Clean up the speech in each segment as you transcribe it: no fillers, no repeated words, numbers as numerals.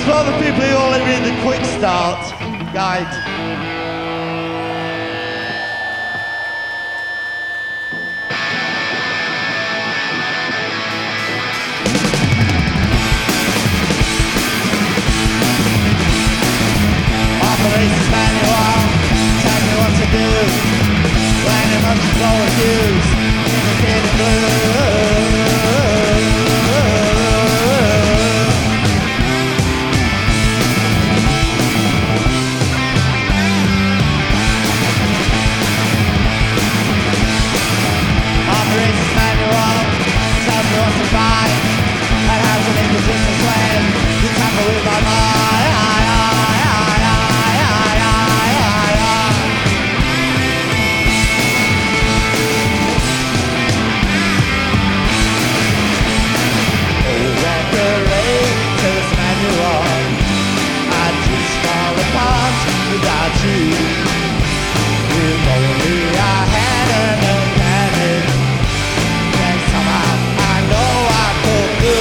for the people who only read the quick start guide. Operator's manual tells me what to do when it must go abused in the kid blue. Operator's manual tells me what to buy and how to make the distance when you tamper with my mind. Without you, if only I had a mechanic, then somehow I know I could do.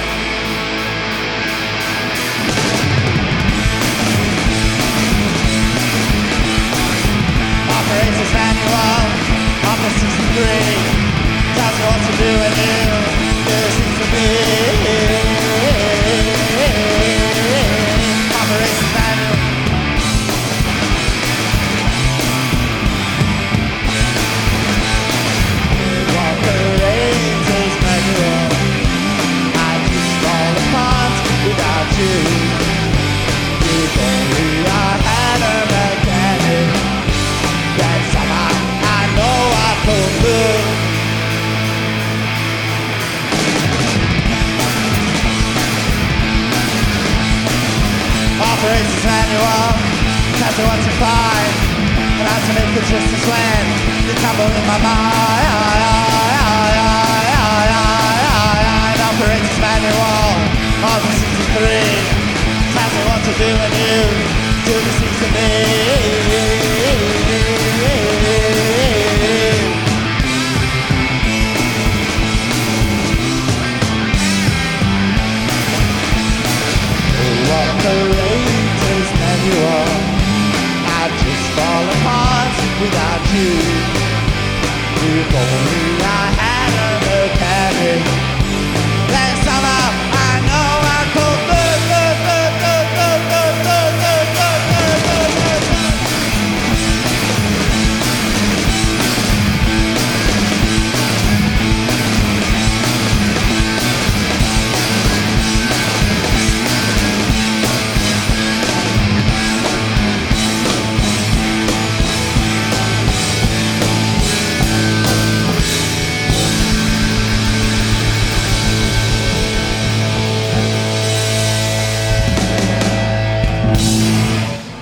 Operator's manual of the 63 tells me what to do and there seems to be. Operator's manual. Without you, if only I had a mechanic, then somehow I know I could move. Operator's manual tells me what to find and how to make the distance when you tumble in my mind. Operator's manual of the 63 tells me what to do when you do the things to me. Operator's manual, I just fall apart without you. If only I had a